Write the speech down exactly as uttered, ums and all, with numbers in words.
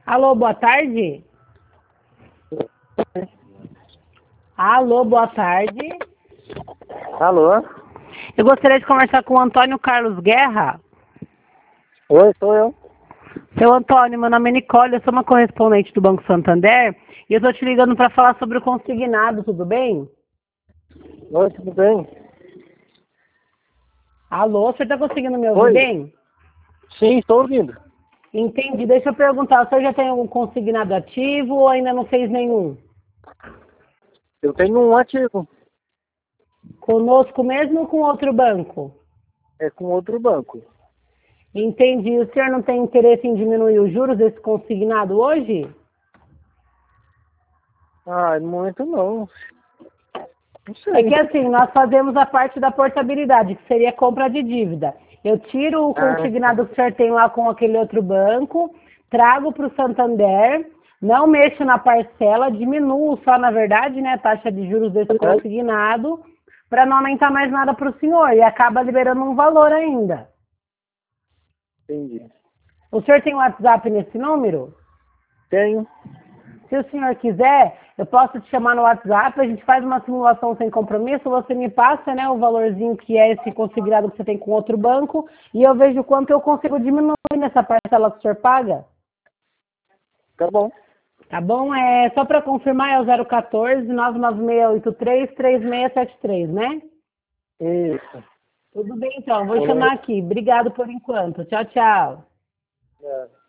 Alô, boa tarde. Alô, boa tarde. Alô? Eu gostaria de conversar com o Antônio Carlos Guerra. Oi, sou eu. Seu Antônio, meu nome é Nicole, eu sou uma correspondente do Banco Santander e eu estou te ligando para falar sobre o consignado, tudo bem? Oi, tudo bem? Alô, você está conseguindo me ouvir Oi. bem? Sim, estou ouvindo. Entendi. Deixa eu perguntar, o senhor já tem algum consignado ativo ou ainda não fez nenhum? Eu tenho um ativo, Conosco mesmo ou com outro banco? é com outro banco. Entendi. O senhor não tem interesse em diminuir os juros desse consignado hoje? Ah, no momento não. Não É sei. que assim, nós fazemos a parte da portabilidade, que seria compra de dívida. Eu tiro o Ah, consignado que o senhor tem lá com aquele outro banco, trago para o Santander, não mexo na parcela, diminuo só, na verdade, né, a taxa de juros desse consignado, para não aumentar mais nada para o senhor, e acaba liberando um valor ainda. entendi. O senhor tem WhatsApp nesse número? Tenho. Se o senhor quiser, eu posso te chamar no WhatsApp, a gente faz uma simulação sem compromisso, você me passa, né, o valorzinho que é esse consignado que você tem com outro banco, e eu vejo quanto eu consigo diminuir nessa parcela que o senhor paga. Tá bom. Tá bom? É, só para confirmar, é o zero um quatro, nove nove seis oito três, três seis sete três, né? Isso. Tudo bem, então. Vou chamar aqui. Obrigado por enquanto. Tchau, tchau. É.